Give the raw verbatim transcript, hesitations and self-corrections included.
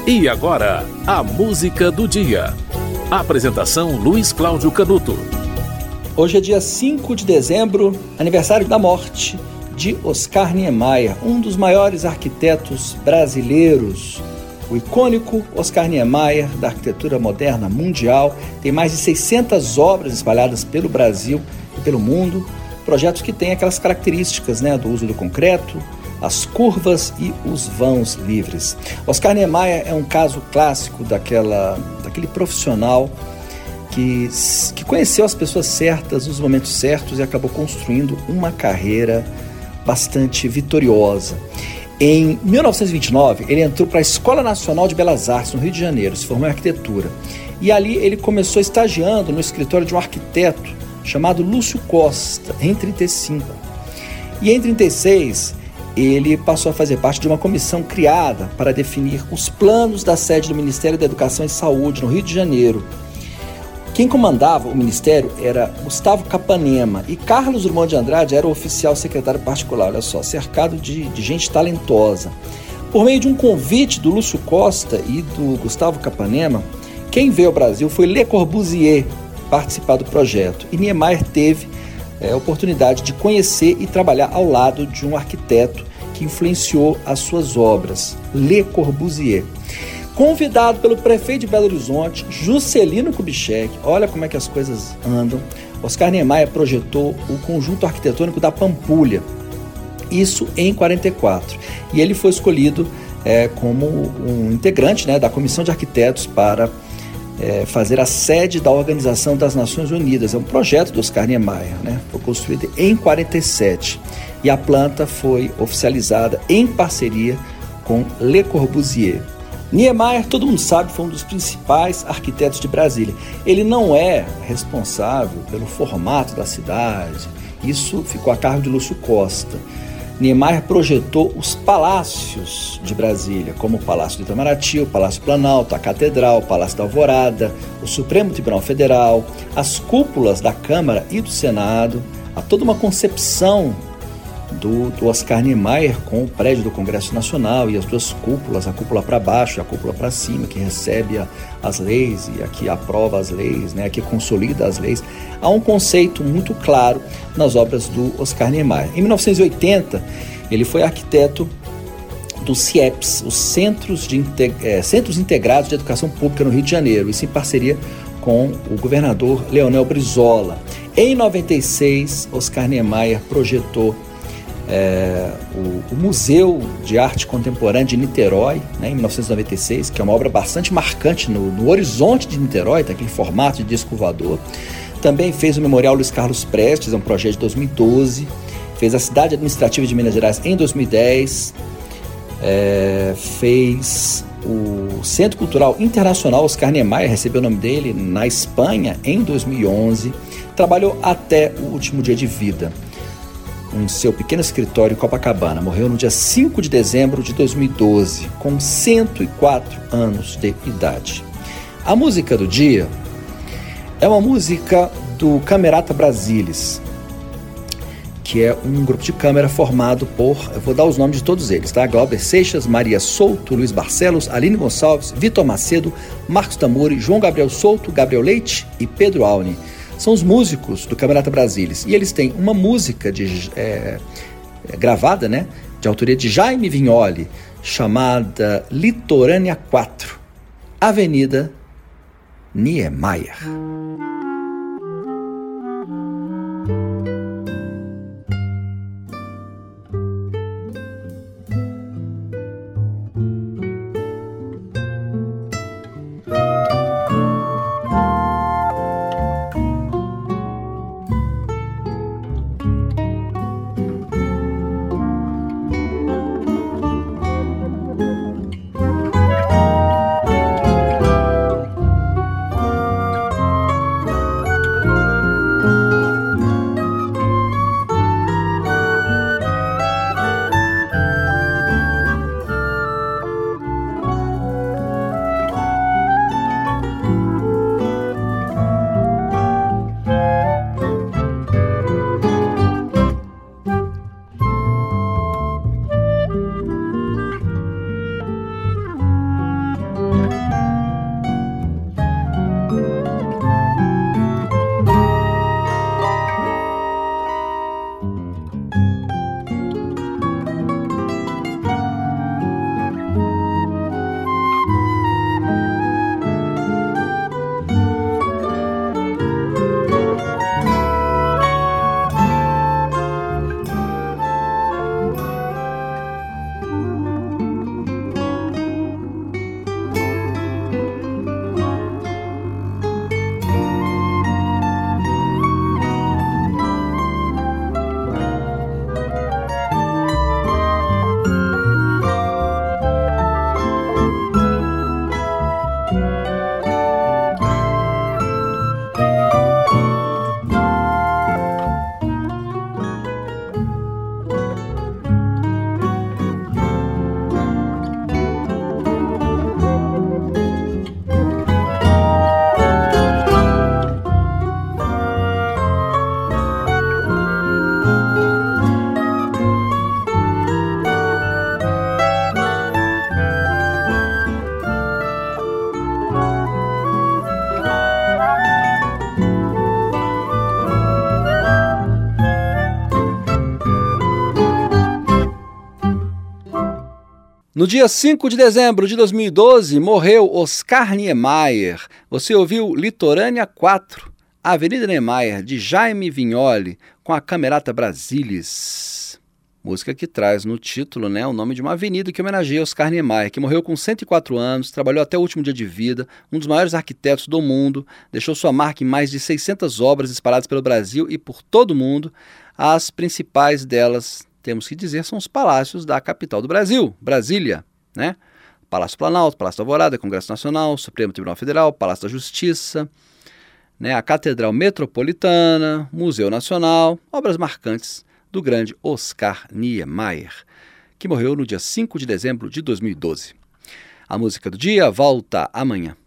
E agora, a música do dia. Apresentação Luiz Cláudio Canuto. Hoje é dia cinco de dezembro, aniversário da morte de Oscar Niemeyer, um dos maiores arquitetos brasileiros. O icônico Oscar Niemeyer, da arquitetura moderna mundial, tem mais de seiscentas obras espalhadas pelo Brasil e pelo mundo, projetos que têm aquelas características, né, do uso do concreto, as curvas e os vãos livres. Oscar Niemeyer é um caso clássico daquela, daquele profissional que, que conheceu as pessoas certas nos momentos certos e acabou construindo uma carreira bastante vitoriosa. Em mil novecentos e vinte e nove, ele entrou para a Escola Nacional de Belas Artes, no Rio de Janeiro, se formou em arquitetura. E ali ele começou estagiando no escritório de um arquiteto chamado Lúcio Costa, em trinta e cinco. E em trinta e seis, ele passou a fazer parte de uma comissão criada para definir os planos da sede do Ministério da Educação e Saúde, no Rio de Janeiro. Quem comandava o ministério era Gustavo Capanema e Carlos Drummond de Andrade era o oficial secretário particular, olha só, cercado de, de gente talentosa. Por meio de um convite do Lúcio Costa e do Gustavo Capanema, quem veio ao Brasil foi Le Corbusier participar do projeto. E Niemeyer teve é, a oportunidade de conhecer e trabalhar ao lado de um arquiteto que influenciou as suas obras, Le Corbusier. Convidado pelo prefeito de Belo Horizonte, Juscelino Kubitschek, olha como é que as coisas andam, Oscar Niemeyer projetou o conjunto arquitetônico da Pampulha, isso em quarenta e quatro. E ele foi escolhido é, como um integrante, né, da Comissão de Arquitetos para é, fazer a sede da Organização das Nações Unidas. É um projeto do Oscar Niemeyer, né? Foi construído em quarenta e sete e a planta foi oficializada em parceria com Le Corbusier. Niemeyer, todo mundo sabe, foi um dos principais arquitetos de Brasília. Ele não é responsável pelo formato da cidade, isso ficou a cargo de Lúcio Costa. Niemeyer projetou os palácios de Brasília, como o Palácio do Itamaraty, o Palácio Planalto, a Catedral, o Palácio da Alvorada, o Supremo Tribunal Federal, as cúpulas da Câmara e do Senado, há toda uma concepção Do, do Oscar Niemeyer com o prédio do Congresso Nacional e as duas cúpulas, a cúpula para baixo e a cúpula para cima, que recebe a, as leis e aqui aprova as leis, né, aqui consolida as leis. Há um conceito muito claro nas obras do Oscar Niemeyer. Em mil novecentos e oitenta, ele foi arquiteto do CIEPS, os Centros, de Integ- é, Centros Integrados de Educação Pública no Rio de Janeiro, isso em parceria com o governador Leonel Brizola. Em noventa e seis, Oscar Niemeyer projetou É, o, o Museu de Arte Contemporânea de Niterói, né, em mil novecentos e noventa e seis, que é uma obra bastante marcante no, no horizonte de Niterói, tá, aquele formato de disco voador. Também fez o Memorial Luiz Carlos Prestes, é um projeto de dois mil e doze. Fez a Cidade Administrativa de Minas Gerais em dois mil e dez. É, fez o Centro Cultural Internacional Oscar Niemeyer, recebeu o nome dele, na Espanha, em dois mil e onze. Trabalhou até o último dia de vida em seu pequeno escritório em Copacabana. Morreu no dia cinco de dezembro de dois mil e doze, com cento e quatro anos de idade. A música do dia é uma música do Camerata Brasilis, que é um grupo de câmara formado por, eu vou dar os nomes de todos eles, tá? Glauber Seixas, Maria Souto, Luiz Barcelos, Aline Gonçalves, Vitor Macedo, Marcos Tamuri, João Gabriel Souto, Gabriel Leite e Pedro Alni. São os músicos do Camerata Brasilis. E eles têm uma música de, é, é, gravada, né, de autoria de Jaime Vignoli, chamada Litorânea quatro, Avenida Niemeyer. No dia cinco de dezembro de dois mil e doze, morreu Oscar Niemeyer. Você ouviu Litorânea quatro, Avenida Niemeyer, de Jaime Vignoli, com a Camerata Brasilis. Música que traz no título, né, o nome de uma avenida que homenageia Oscar Niemeyer, que morreu com cento e quatro anos, trabalhou até o último dia de vida, um dos maiores arquitetos do mundo, deixou sua marca em mais de seiscentas obras espalhadas pelo Brasil e por todo o mundo. As principais delas, temos que dizer, são os palácios da capital do Brasil, Brasília, né? Palácio Planalto, Palácio da Alvorada, Congresso Nacional, Supremo Tribunal Federal, Palácio da Justiça, né? A Catedral Metropolitana, Museu Nacional, obras marcantes do grande Oscar Niemeyer, que morreu no dia cinco de dezembro de dois mil e doze. A música do dia volta amanhã.